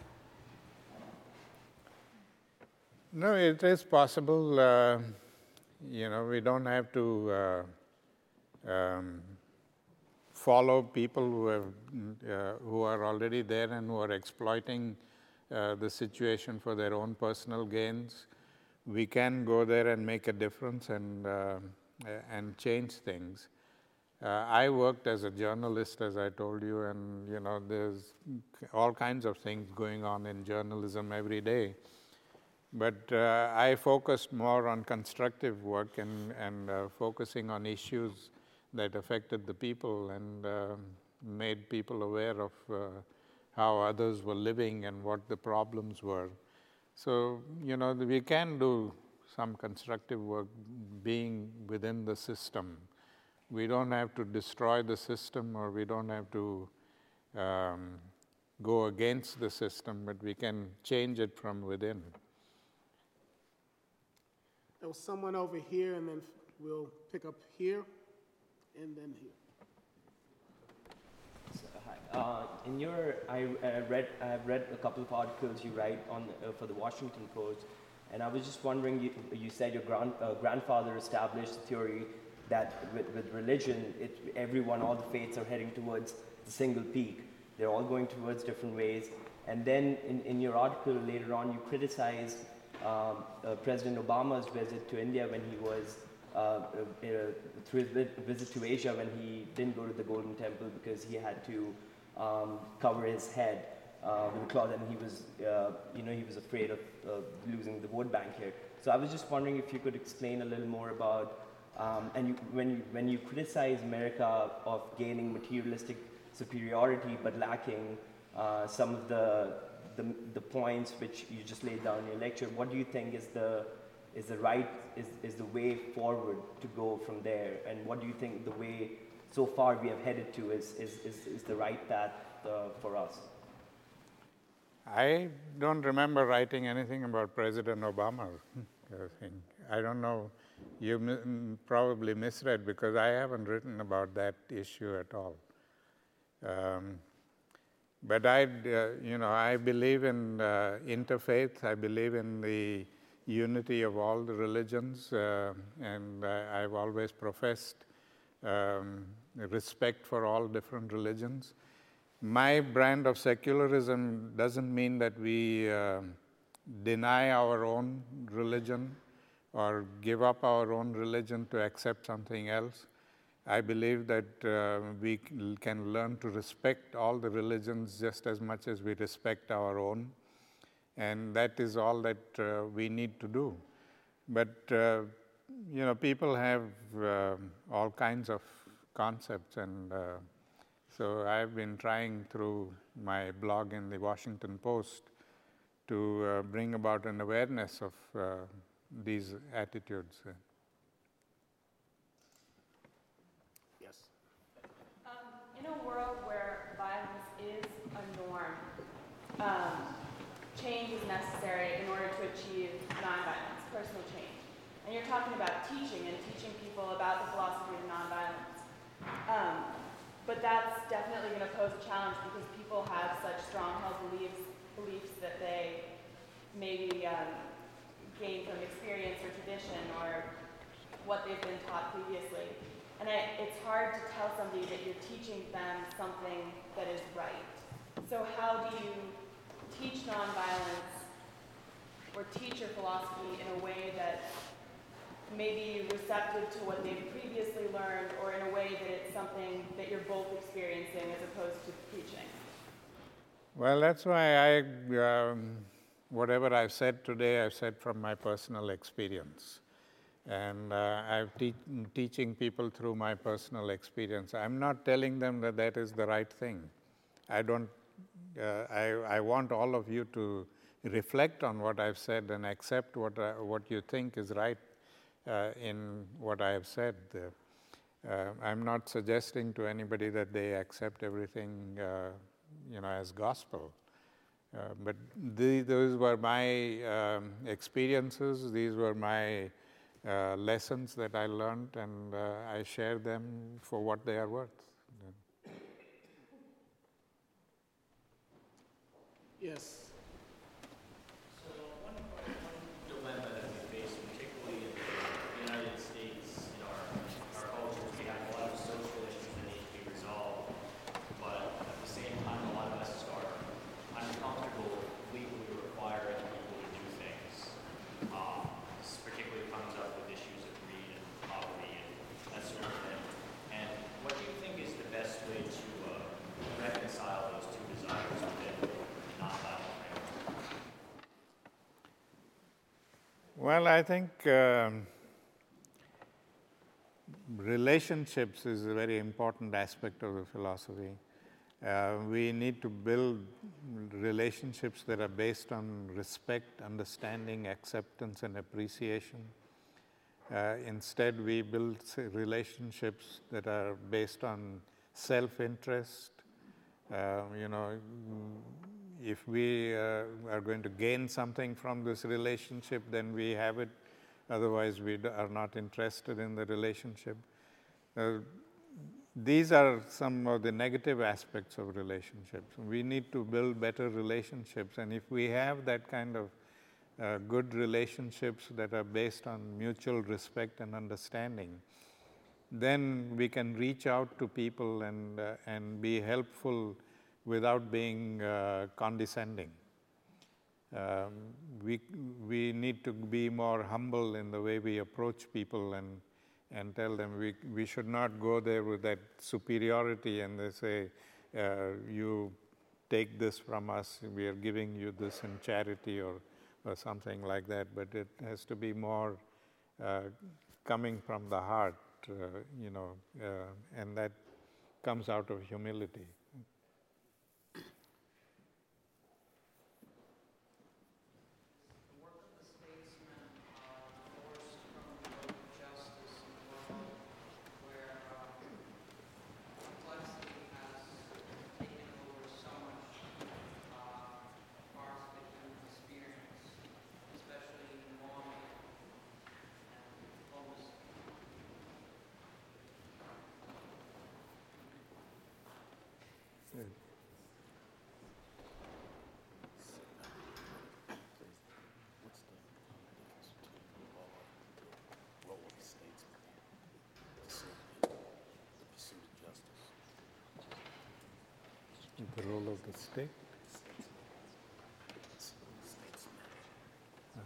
[SPEAKER 2] No, it is possible. Uh, you know, we don't have to uh, um, follow people who have uh, who are already there and who are exploiting uh, the situation for their own personal gains. We can go there and make a difference and uh, and change things. Uh, I worked as a journalist, as I told you, and you know, there's all kinds of things going on in journalism every day. But uh, I focused more on constructive work and, and uh, focusing on issues that affected the people and uh, made people aware of uh, how others were living and what the problems were. So, you know, we can do some constructive work being within the system. We don't have to destroy the system, or we don't have to um, go against the system, but we can change it from within.
[SPEAKER 1] There was someone over here, and then we'll pick up here, and then here.
[SPEAKER 10] So, hi. Uh, in your, I uh, read, I've read a couple of articles you write on uh, for the Washington Post, and I was just wondering. You, you said your grand, uh, grandfather established a theory that with, with religion, it, everyone, all the faiths are heading towards the single peak. They're all going towards different ways. And then in, in your article later on, you criticized um, uh, President Obama's visit to India when he was, uh, uh, through his visit to Asia, when he didn't go to the Golden Temple because he had to um, cover his head uh, with a cloth, and he was, uh, you know, he was afraid of uh, losing the vote bank here. So I was just wondering if you could explain a little more about, um, and you, when you when you criticize America of gaining materialistic superiority but lacking uh, some of the, the the points which you just laid down in your lecture, what do you think is the is the right is, is the way forward to go from there, and what do you think the way so far we have headed to is is, is, is the right path uh, for us?
[SPEAKER 2] I don't remember writing anything about President Obama. I think. I don't know. You mi- probably misread, because I haven't written about that issue at all. Um, but I, uh, you know, I believe in uh, interfaith. I believe in the unity of all the religions, uh, and I, I've always professed um, respect for all different religions. My brand of secularism doesn't mean that we uh, deny our own religion or give up our own religion to accept something else. I believe that uh, we can learn to respect all the religions just as much as we respect our own, and that is all that uh, we need to do. But, uh, you know, people have uh, all kinds of concepts, and uh, so I've been trying through my blog in the Washington Post to uh, bring about an awareness of uh, these attitudes.
[SPEAKER 1] Yes.
[SPEAKER 9] Um, in a world where violence is a norm, um, change is necessary in order to achieve nonviolence, personal change. And you're talking about teaching and teaching people about the philosophy of nonviolence. Um, but that's definitely going to pose a challenge because people have such strong-held beliefs, beliefs that they maybe um, gain from experience or tradition or what they've been taught previously. And I, it's hard to tell somebody that you're teaching them something that is right. So how do you teach nonviolence or teach your philosophy in a way that may be receptive to what they've previously learned, or in a way that it's something that you're both experiencing as opposed to preaching?
[SPEAKER 2] Well, that's why I, um, whatever I've said today, I've said from my personal experience. And uh, I'm te- teaching people through my personal experience. I'm not telling them that that is the right thing. I don't, uh, I, I want all of you to reflect on what I've said and accept what, uh, what you think is right uh, in what I have said. Uh, I'm not suggesting to anybody that they accept everything, uh, you know, as gospel. Uh, but the, those were my um, experiences. These were my uh, lessons that I learned, and uh, I share them for what they are worth.
[SPEAKER 1] Yes.
[SPEAKER 11] So one, one dilemma that we face, particularly in the United States, in our, our cultures, we have a lot of social issues that need to be resolved, but at the same time, a lot of us are uncomfortable legally requiring people to do things. Um, this particularly comes up with issues of greed and poverty and that sort of thing. And what do you think is the best way to uh, reconcile those two desires within?
[SPEAKER 2] Well, I think um, relationships is a very important aspect of the philosophy. Uh, we need to build relationships that are based on respect, understanding, acceptance, and appreciation. Uh, instead, we build relationships that are based on self-interest. Uh, you know, if we uh, are going to gain something from this relationship, then we have it. Otherwise, we are not interested in the relationship. Uh, these are some of the negative aspects of relationships. We need to build better relationships. And if we have that kind of uh, good relationships that are based on mutual respect and understanding, then we can reach out to people and, uh, and be helpful without being uh, condescending. Um, we, we need to be more humble in the way we approach people and, and tell them we, we should not go there with that superiority and they say, uh, you take this from us, we are giving you this in charity or, or something like that. But it has to be more uh, coming from the heart, uh, you know, uh, and that comes out of humility. The role of the state. Uh,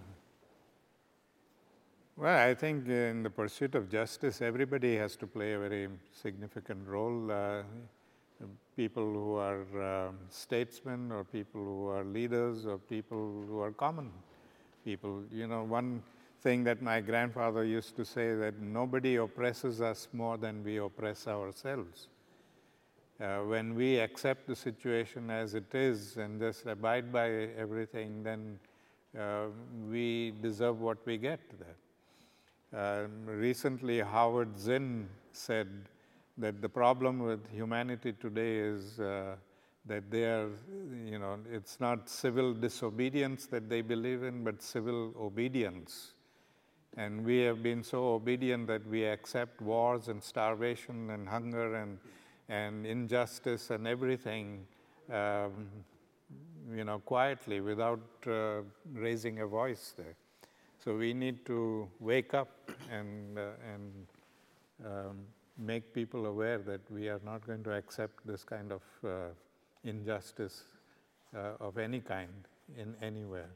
[SPEAKER 2] well, I think in the pursuit of justice, everybody has to play a very significant role. Uh, people who are uh, statesmen, or people who are leaders, or people who are common people. You know, one thing that my grandfather used to say, that nobody oppresses us more than we oppress ourselves. Uh, when we accept the situation as it is and just abide by everything, then uh, we deserve what we get there. Uh, recently, Howard Zinn said that the problem with humanity today is uh, that they are, you know, it's not civil disobedience that they believe in, but civil obedience. And we have been so obedient that we accept wars and starvation and hunger and and injustice and everything, um, you know, quietly without uh, raising a voice there. So we need to wake up and, uh, and um, make people aware that we are not going to accept this kind of uh, injustice uh, of any kind in anywhere.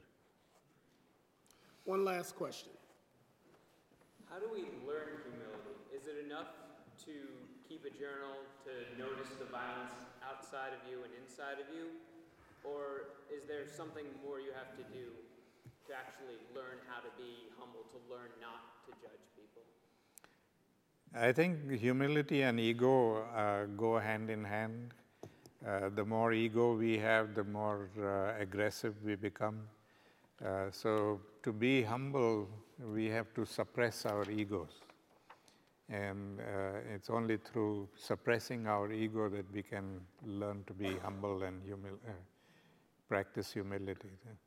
[SPEAKER 1] One last question.
[SPEAKER 12] How do we learn humility? Is it enough to keep a journal to notice the violence outside of you and inside of you? Or is there something more you have to do to actually learn how to be humble, to learn not to judge people?
[SPEAKER 2] I think humility and ego uh, go hand in hand. Uh, the more ego we have, the more uh, aggressive we become. Uh, so to be humble, we have to suppress our egos. And uh, it's only through suppressing our ego that we can learn to be humble and humil- uh, practice humility.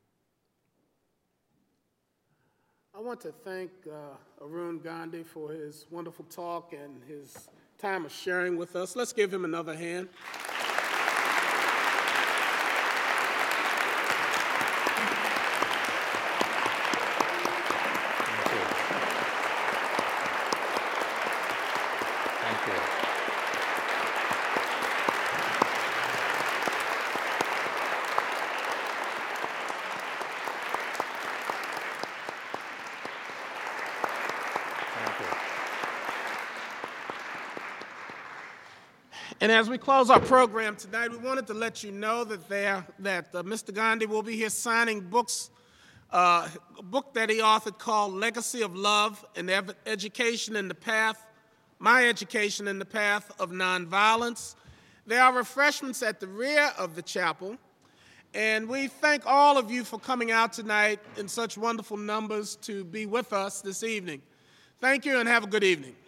[SPEAKER 1] I want to thank uh, Arun Gandhi for his wonderful talk and his time of sharing with us. Let's give him another hand.
[SPEAKER 2] Thank you.
[SPEAKER 1] And as we close our program tonight, we wanted to let you know that there, that uh, Mister Gandhi will be here signing books, uh, a book that he authored called Legacy of Love and Ev- Education in the Path, My Education in the Path of Nonviolence. There are refreshments at the rear of the chapel, and we thank all of you for coming out tonight in such wonderful numbers to be with us this evening. Thank you and have a good evening.